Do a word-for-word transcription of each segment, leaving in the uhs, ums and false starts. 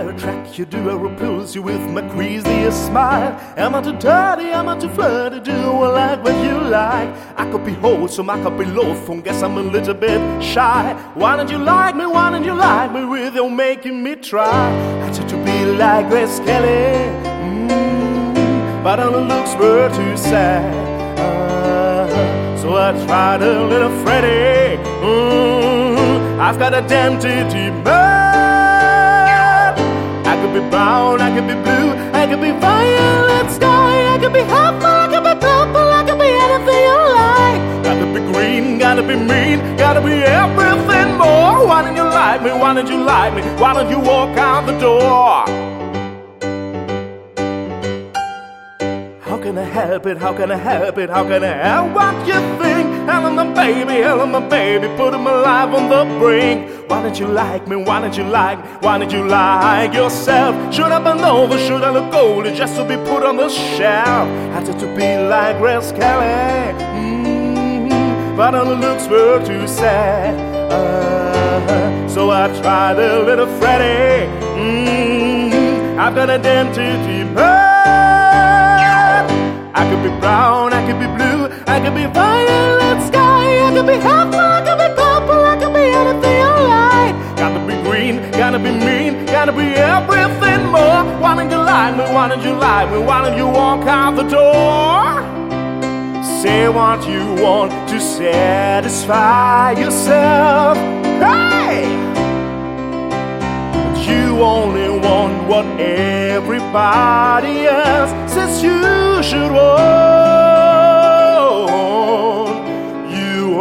I attract you? Do I repulse you with my craziest smile? Am I too dirty? Am I too flirty? Do I like what you like? I could be wholesome, I could be loathsome. Guess I'm a little bit shy. Why don't you like me? Why don't you like me without making me try? I try to be like Grace Kelly, mm, but all the looks were too sad. Uh, so I tried a little Freddie. Mm, I've got identity mad. I could be brown, I could be blue, I could be violet sky, I could be purple, I could be purple, I could be anything you like. Gotta be green, gotta be mean, gotta be everything more. Why don't you like me? Why don't you like me? Why don't you walk out the door? How can I help it? How can I help it? How can I help what you think? Hello my baby, hello my baby, putting my life on the brink. Why don't you like me? Why don't you like me? Why don't you like yourself? Should I bend over? Should I look older just to be put on the shelf? I tried to be like Grace Kelly, mm-hmm, but all the looks were too sad. Uh, so I tried a little Freddie. Mm-hmm, I've got identity mad. I could be brown, I could be blue, I could be violet sky, I could be purple, I could be purple, I could be anything you like. Gotta be green, gotta be mean, gotta be everything more. Why don't you like me? Why don't you like me? Why don't you walk out the door? Say what you want to satisfy yourself. Hey! But you only want what everybody else says you should want. You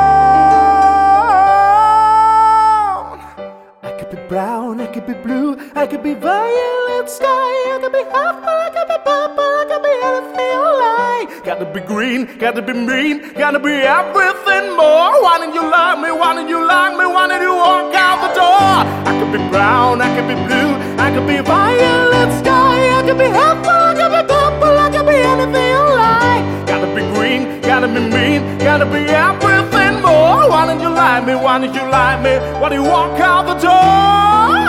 want. I could be brown, I could be blue, I could be violet sky, I could be purple, I could be purple, I could be anything you like. Gotta be green, gotta be mean, gotta be everything more. Why don't you like me? Why don't you like me? Why don't you walk out the door? I could be brown, I could be blue, I could be violet sky, I could be purple, I could be purple, I could be anything you like. Gotta be green, gotta be mean, gotta be everything more. Why don't you like me? Why don't you like me? Why do you walk out the door?